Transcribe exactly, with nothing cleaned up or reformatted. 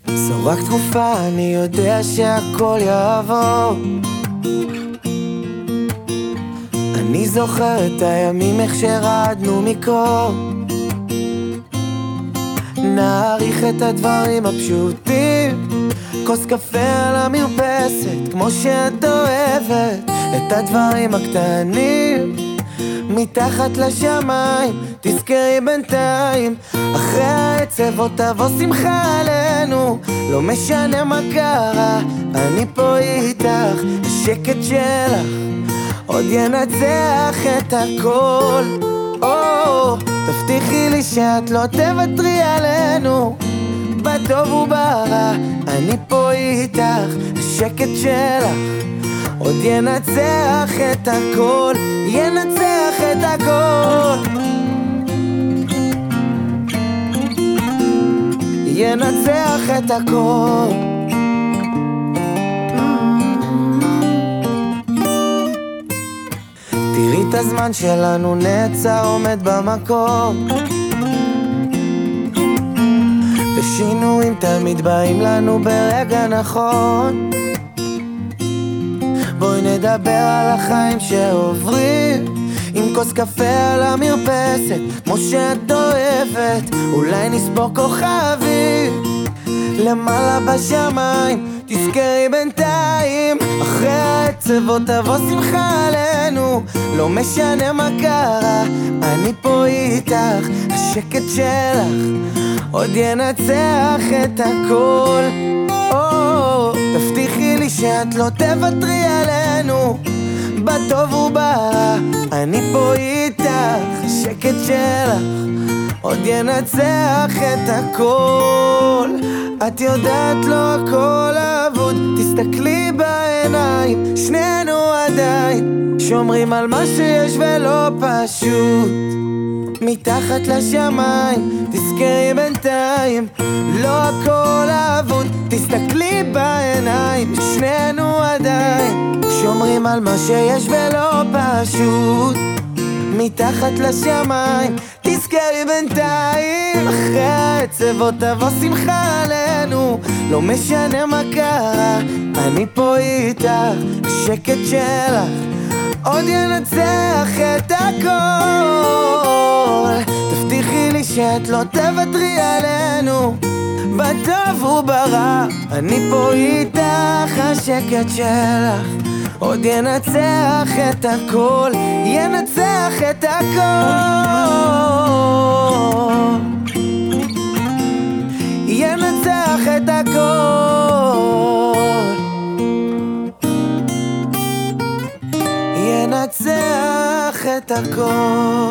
זו רק תקופה, אני יודע שהכל יעבור. אני זוכר את הימים איך שרדנו מקור. נעריך את הדברים הפשוטים, כוס קפה על המרפסת כמו שאת אוהבת. את הדברים הקטנים מתחת לשמיים תזכרי בינתיים. אחרי העצב עוד תבוא שמחה עלינו, לא משנה מה קרה, אני פה איתך. השקט שלך עוד ינצח את הכל. או, תבטיחי לי שאת לא תוותרי עלינו, בטוב וברע, אני פה איתך. השקט שלך עוד ינצח את הכל, ינצח את הכל, ינצח את הכל. תראי את הזמן שלנו נעצר עומד במקום, ושינויים תמיד באים לנו ברגע נכון. בואי נדבר על החיים שעוברים, עם כוס קפה על המרפסת כמו שאת אוהבת. אולי נספור כוכבים למעלה בשמיים, תזכרי בינתיים. אחרי העצב עוד תבוא שמחה עלינו, לא משנה מה קרה, אני פה איתך. השקט שלך עוד ינצח את הכל. או, תבטיחי לי שאת לא תוותרי עלינו, בטוב וברע, אני פה איתך. השקט שלך עוד ינצח את הכל. את יודעת לא הכל אבוד, תסתכלי בעיניים, שנינו עדיין שומרים על מה שיש ולא פשוט. מתחת לשמיים תזכרי בינתיים, לא הכל אבוד, תסתכלי בעיניים, שנינו עדיין שומרים על מה שיש ולא פשוט. מתחת לשמיים תזכרי בינתיים. אחרי העצב עוד תבוא שמחה עלינו, לא משנה מה קרה, אני פה איתך. השקט שלך עוד ינצח את הכל. תבטיחי לי שאת לא תוותרי עלינו, בטוב וברע, אני פה איתך. השקט שלך עוד ינצח את הכל, ינצח את הכל, ינצח את הכל, ינצח את הכל.